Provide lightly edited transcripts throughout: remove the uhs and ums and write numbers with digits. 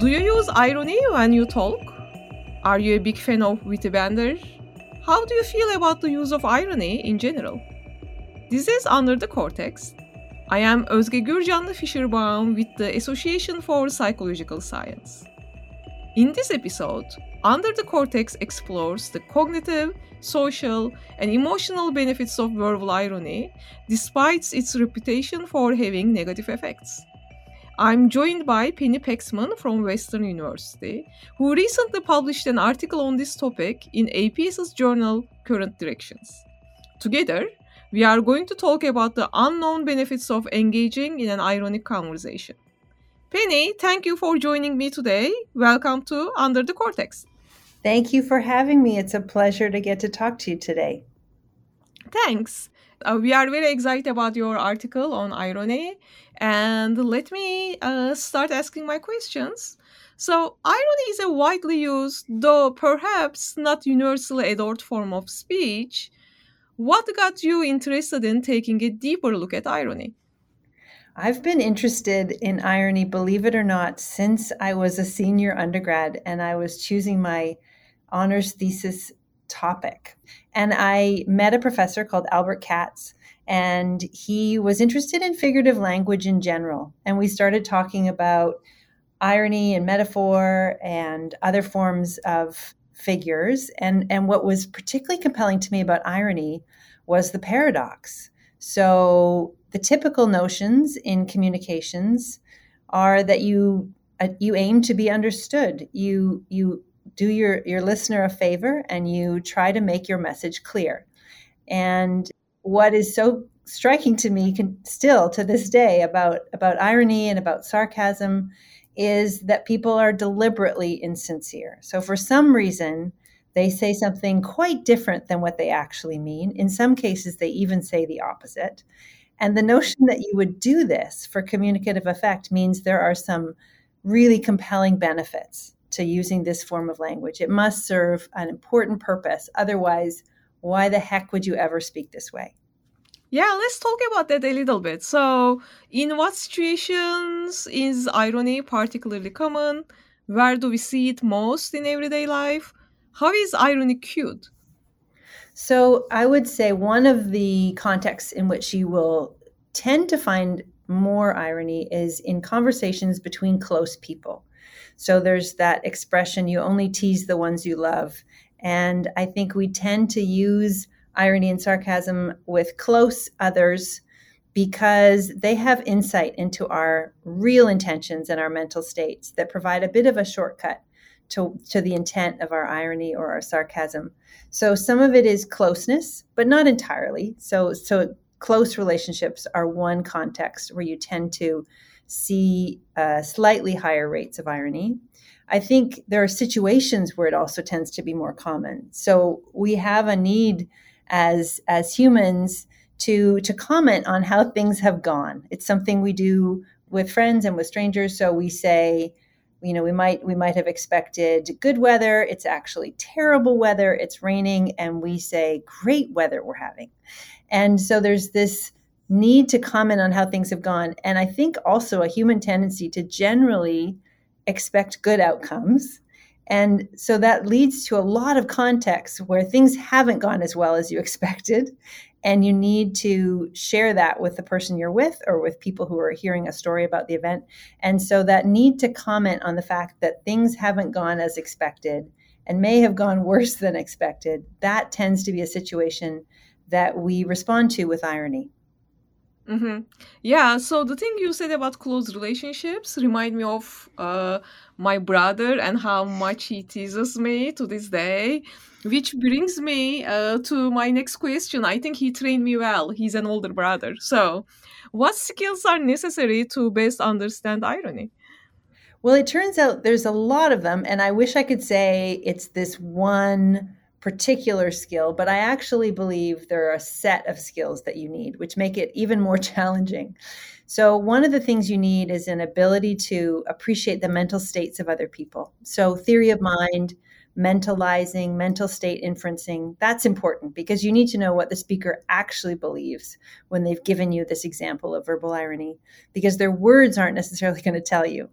Do you use irony when you talk? Are you a big fan of witty banter? How do you feel about the use of irony in general? This is Under the Cortex. I am Özge Gürcanlı Fischerbaum with the Association for Psychological Science. In this episode, Under the Cortex explores the cognitive, social, and emotional benefits of verbal irony, despite its reputation for having negative effects. I'm joined by Penny Paxman from Western University, who recently published an article on this topic in APS's journal Current Directions. Together, we are going to talk about the unknown benefits of engaging in an ironic conversation. Penny, thank you for joining me today. Welcome to Under the Cortex. Thank you for having me. It's a pleasure to get to talk to you today. Thanks. We are very excited about your article on irony. And let me start asking my questions. So, irony is a widely used, though perhaps not universally adored form of speech. What got you interested in taking a deeper look at irony? I've been interested in irony, believe it or not, since I was a senior undergrad and I was choosing my honors thesis topic. And I met a professor called Albert Katz, and he was interested in figurative language in general. And we started talking about irony and metaphor and other forms of figures. And what was particularly compelling to me about irony was the paradox. So the typical notions in communications are that you aim to be understood. You do your listener a favor and you try to make your message clear. And what is so striking to me still to this day about irony and about sarcasm is that people are deliberately insincere. So for some reason, they say something quite different than what they actually mean. In some cases, they even say the opposite. And the notion that you would do this for communicative effect means there are some really compelling benefits to using this form of language. It must serve an important purpose. Otherwise, why the heck would you ever speak this way? Yeah, let's talk about that a little bit. So, in what situations is irony particularly common? Where do we see it most in everyday life? How is irony cued? So, I would say one of the contexts in which you will tend to find more irony is in conversations between close people. So, there's that expression, you only tease the ones you love. And I think we tend to use irony and sarcasm with close others because they have insight into our real intentions and our mental states that provide a bit of a shortcut to the intent of our irony or our sarcasm. So some of it is closeness, but not entirely. So close relationships are one context where you tend to see slightly higher rates of irony. I think there are situations where it also tends to be more common. So we have a need as humans to comment on how things have gone. It's something we do with friends and with strangers. So we say, we might have expected good weather. It's actually terrible weather. It's raining, and we say, great weather we're having. And so there's this need to comment on how things have gone. And I think also a human tendency to generally expect good outcomes. And so that leads to a lot of contexts where things haven't gone as well as you expected. And you need to share that with the person you're with or with people who are hearing a story about the event. And so that need to comment on the fact that things haven't gone as expected and may have gone worse than expected, that tends to be a situation that we respond to with irony. Mm-hmm. Yeah, so the thing you said about close relationships remind me of my brother and how much he teases me to this day, which brings me to my next question. I think he trained me well. He's an older brother. So, what skills are necessary to best understand irony? Well, it turns out there's a lot of them, and I wish I could say it's this one particular skill, but I actually believe there are a set of skills that you need, which make it even more challenging. So one of the things you need is an ability to appreciate the mental states of other people. So theory of mind, mentalizing, mental state inferencing, that's important because you need to know what the speaker actually believes when they've given you this example of verbal irony, because their words aren't necessarily going to tell you.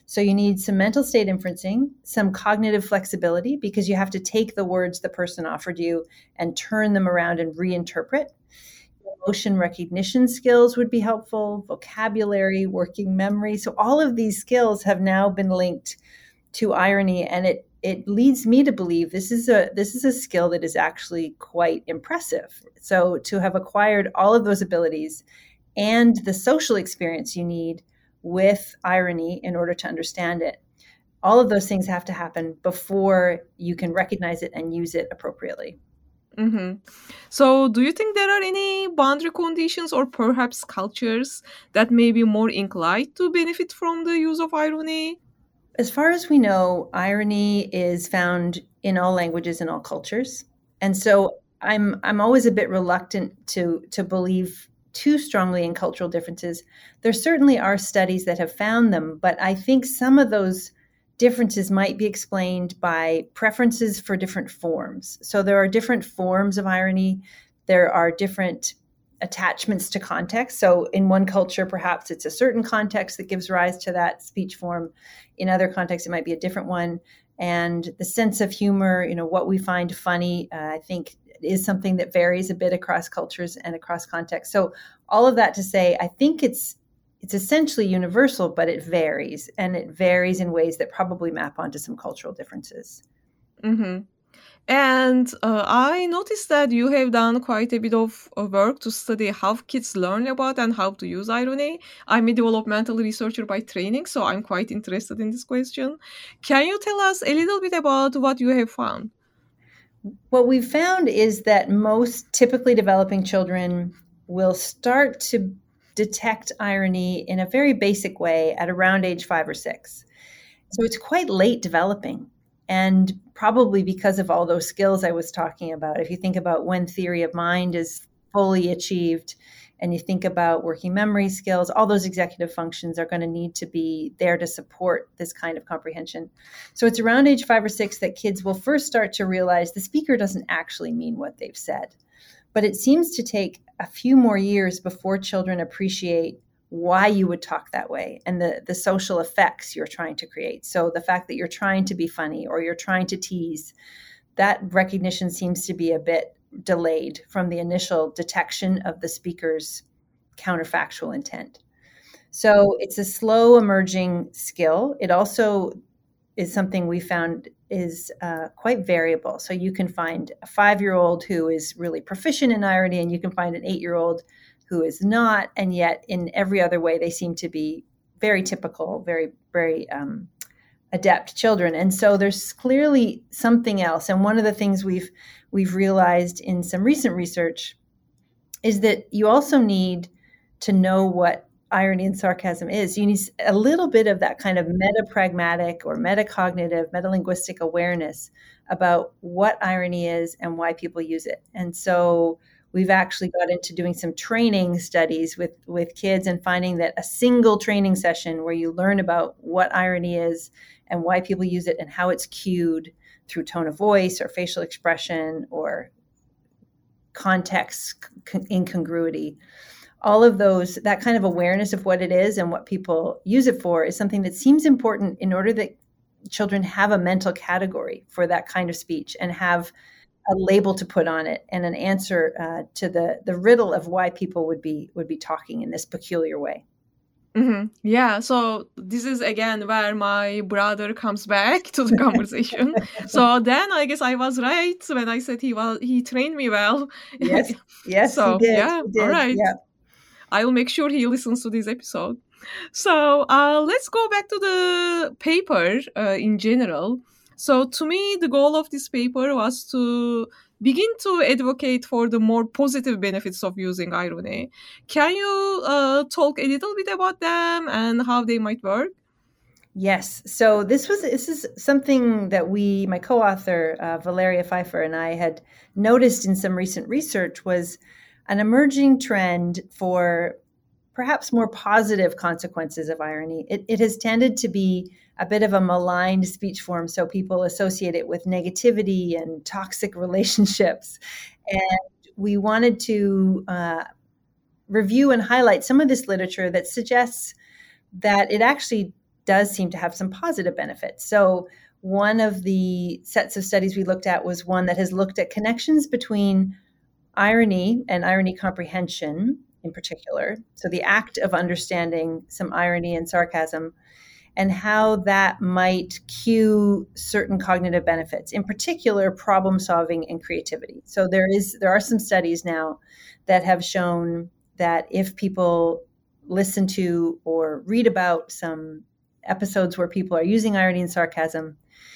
So you need some mental state inferencing, some cognitive flexibility, because you have to take the words the person offered you and turn them around and reinterpret. Emotion recognition skills would be helpful, vocabulary, working memory. So all of these skills have now been linked to irony, and it leads me to believe this is a skill that is actually quite impressive. So to have acquired all of those abilities and the social experience you need with irony in order to understand it, all of those things have to happen before you can recognize it and use it appropriately. Mm-hmm. So, do you think there are any boundary conditions or perhaps cultures that may be more inclined to benefit from the use of irony? As far as we know, irony is found in all languages and all cultures. And so I'm always a bit reluctant to believe too strongly in cultural differences. There certainly are studies that have found them, but I think some of those differences might be explained by preferences for different forms. So there are different forms of irony. There are different attachments to context. So in one culture, perhaps it's a certain context that gives rise to that speech form. In other contexts, it might be a different one. And the sense of humor, what we find funny, I think is something that varies a bit across cultures and across contexts. So all of that to say, I think it's essentially universal, but it varies. And it varies in ways that probably map onto some cultural differences. Mm-hmm. And I noticed that you have done quite a bit of work to study how kids learn about and how to use irony. I'm a developmental researcher by training, so I'm quite interested in this question. Can you tell us a little bit about what you have found? What we've found is that most typically developing children will start to detect irony in a very basic way at around age 5 or 6. So it's quite late developing. And probably because of all those skills I was talking about, if you think about when theory of mind is fully achieved and you think about working memory skills, all those executive functions are going to need to be there to support this kind of comprehension. So it's around age 5 or 6 that kids will first start to realize the speaker doesn't actually mean what they've said. But it seems to take a few more years before children appreciate why you would talk that way and the social effects you're trying to create. So the fact that you're trying to be funny or you're trying to tease, that recognition seems to be a bit delayed from the initial detection of the speaker's counterfactual intent. So it's a slow emerging skill. It also is something we found is quite variable. So you can find a 5-year-old who is really proficient in irony, and you can find an 8-year-old who is not, and yet in every other way they seem to be very typical, very, very adept children. And so there's clearly something else. And one of the things we've realized in some recent research is that you also need to know what irony and sarcasm is. You need a little bit of that kind of meta-pragmatic or metacognitive, metalinguistic awareness about what irony is and why people use it. And so we've actually got into doing some training studies with kids and finding that a single training session where you learn about what irony is and why people use it and how it's cued through tone of voice or facial expression or context incongruity, all of those, that kind of awareness of what it is and what people use it for is something that seems important in order that children have a mental category for that kind of speech and have a label to put on it and an answer to the riddle of why people would be talking in this peculiar way. Mm-hmm. Yeah, so this is again where my brother comes back to the conversation. So then I guess I was right when I said he trained me well. Yes, so he did. Yeah, he did. All right. Yeah. I'll make sure he listens to this episode. So let's go back to the paper in general. So to me, the goal of this paper was to begin to advocate for the more positive benefits of using irony. Can you talk a little bit about them and how they might work? Yes. So this is something that my co-author Valeria Pfeiffer and I had noticed in some recent research was an emerging trend for perhaps more positive consequences of irony. It has tended to be a bit of a maligned speech form, so people associate it with negativity and toxic relationships. And we wanted to review and highlight some of this literature that suggests that it actually does seem to have some positive benefits. So one of the sets of studies we looked at was one that has looked at connections between irony and irony comprehension in particular. So the act of understanding some irony and sarcasm, and how that might cue certain cognitive benefits, in particular problem solving and creativity. So there are some studies now that have shown that if people listen to or read about some episodes where people are using irony and sarcasm,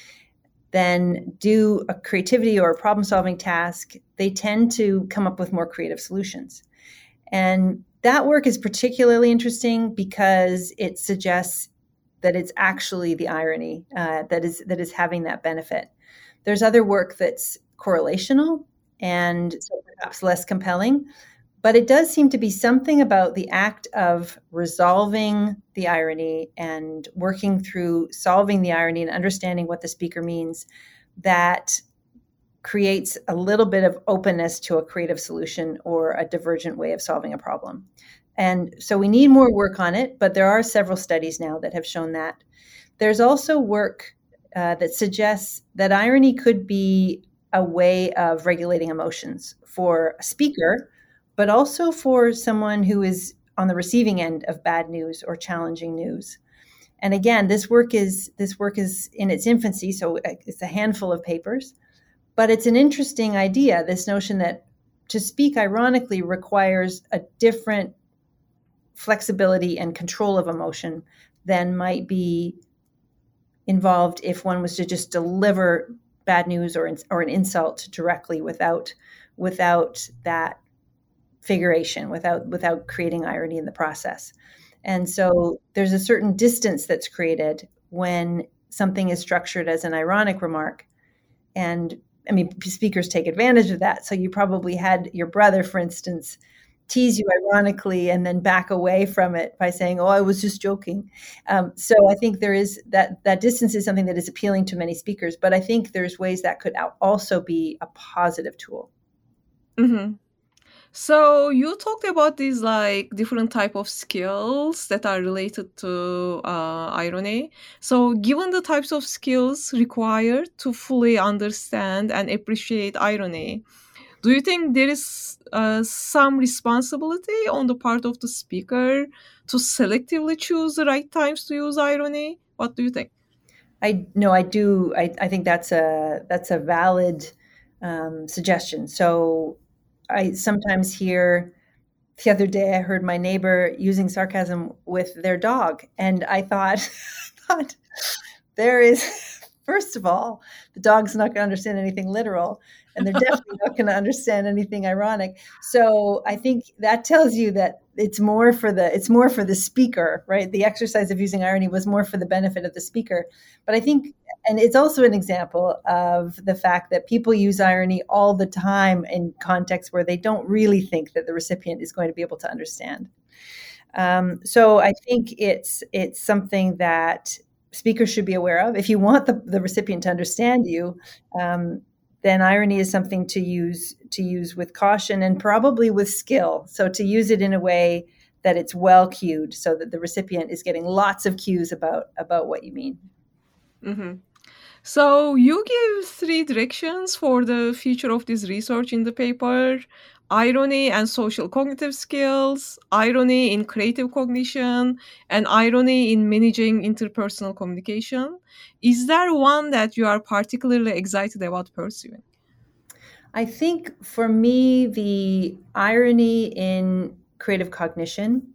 then do a creativity or a problem solving task, they tend to come up with more creative solutions. And that work is particularly interesting because it suggests that it's actually the irony that is having that benefit. There's other work that's correlational and so perhaps less compelling, but it does seem to be something about the act of resolving the irony and working through solving the irony and understanding what the speaker means that creates a little bit of openness to a creative solution or a divergent way of solving a problem. And so we need more work on it, but there are several studies now that have shown that. There's also work that suggests that irony could be a way of regulating emotions for a speaker, but also for someone who is on the receiving end of bad news or challenging news. And again, this work is in its infancy, so it's a handful of papers, but it's an interesting idea, this notion that to speak ironically requires a different flexibility and control of emotion than might be involved if one was to just deliver bad news or an insult directly without that figuration, without creating irony in the process. And so there's a certain distance that's created when something is structured as an ironic remark. And I mean, speakers take advantage of that. So you probably had your brother, for instance, tease you ironically and then back away from it by saying, "Oh, I was just joking." So I think there is that distance is something that is appealing to many speakers, but I think there's ways that could also be a positive tool. Mm-hmm. So you talked about these like different type of skills that are related to irony. So given the types of skills required to fully understand and appreciate irony, do you think there is some responsibility on the part of the speaker to selectively choose the right times to use irony? What do you think? I do. I think that's a valid suggestion. So I sometimes hear, the other day I heard my neighbor using sarcasm with their dog, and I thought there is, first of all, the dog's not going to understand anything literal, and they're definitely not going to understand anything ironic. So I think that tells you that it's more for the speaker, right? The exercise of using irony was more for the benefit of the speaker. But I think, and it's also an example of the fact that people use irony all the time in contexts where they don't really think that the recipient is going to be able to understand. So I think it's something that speakers should be aware of. If you want the recipient to understand you, then irony is something to use with caution and probably with skill. So to use it in a way that it's well cued, so that the recipient is getting lots of cues about what you mean. Mm-hmm. So you give 3 directions for the future of this research in the paper: irony and social cognitive skills, irony in creative cognition, and irony in managing interpersonal communication. Is there one that you are particularly excited about pursuing? I think for me, the irony in creative cognition,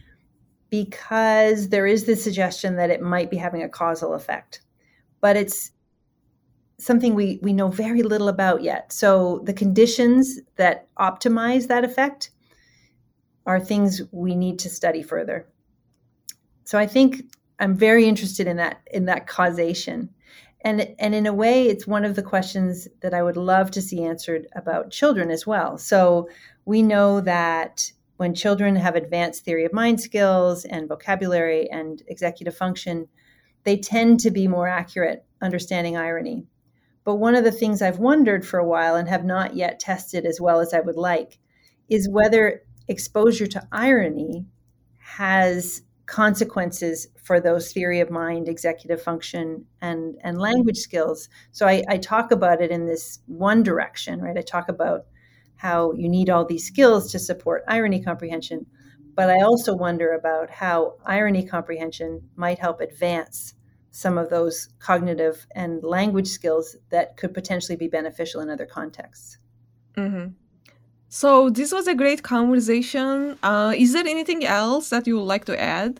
because there is the suggestion that it might be having a causal effect, but it's something we know very little about yet. So the conditions that optimize that effect are things we need to study further. So I think I'm very interested in that causation. And in a way, it's one of the questions that I would love to see answered about children as well. So we know that when children have advanced theory of mind skills and vocabulary and executive function, they tend to be more accurate understanding irony. But one of the things I've wondered for a while and have not yet tested as well as I would like is whether exposure to irony has consequences for those theory of mind, executive function, and language skills. So I talk about it in this one direction, right? I talk about how you need all these skills to support irony comprehension, but I also wonder about how irony comprehension might help advance some of those cognitive and language skills that could potentially be beneficial in other contexts. Mm-hmm. So this was a great conversation. Is there anything else that you would like to add?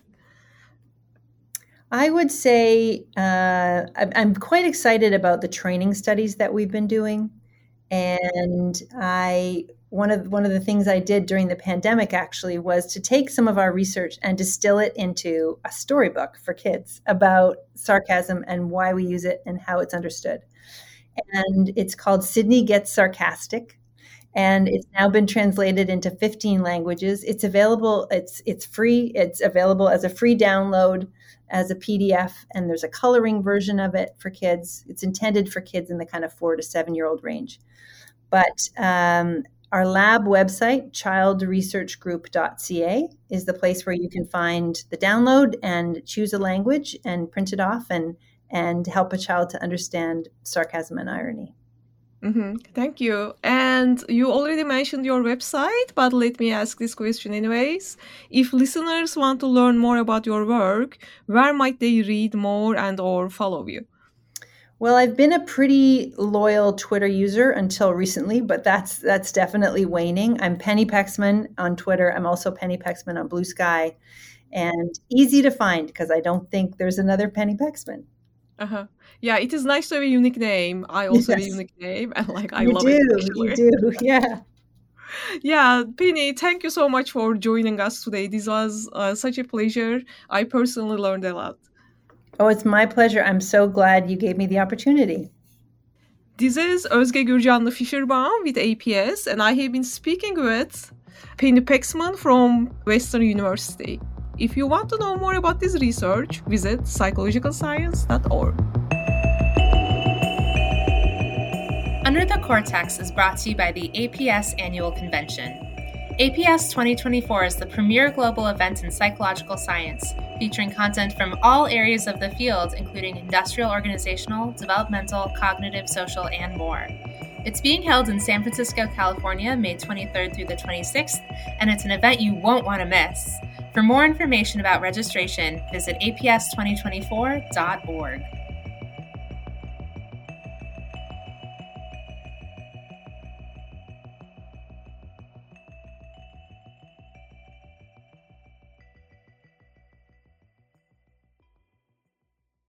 I would say I'm quite excited about the training studies that we've been doing. And one of the things I did during the pandemic actually was to take some of our research and distill it into a storybook for kids about sarcasm and why we use it and how it's understood. And it's called Sydney Gets Sarcastic. And it's now been translated into 15 languages. It's available. It's free. It's available as a free download, as a PDF, and there's a coloring version of it for kids. It's intended for kids in the kind of 4 to 7-year-old range. But our lab website, childresearchgroup.ca, is the place where you can find the download and choose a language and print it off and help a child to understand sarcasm and irony. Mm-hmm. Thank you. And you already mentioned your website, but let me ask this question anyways. If listeners want to learn more about your work, where might they read more and or follow you? Well, I've been a pretty loyal Twitter user until recently, but that's definitely waning. I'm Penny Pexman on Twitter. I'm also Penny Pexman on Blue Sky, and easy to find because I don't think there's another Penny Pexman. Uh-huh. Yeah, it is nice to have a unique name. I also have a unique name, and I love it. Actually. You do, yeah. Yeah, Penny, thank you so much for joining us today. This was such a pleasure. I personally learned a lot. Oh, it's my pleasure. I'm so glad you gave me the opportunity. This is Özge Gürcanlı Fischerbaum with APS, and I have been speaking with Penny Pexman from Western University. If you want to know more about this research, visit psychologicalscience.org. Under the Cortex is brought to you by the APS Annual Convention. APS 2024 is the premier global event in psychological science, featuring content from all areas of the field, including industrial, organizational, developmental, cognitive, social, and more. It's being held in San Francisco, California, May 23rd through the 26th, and it's an event you won't want to miss. For more information about registration, visit aps2024.org.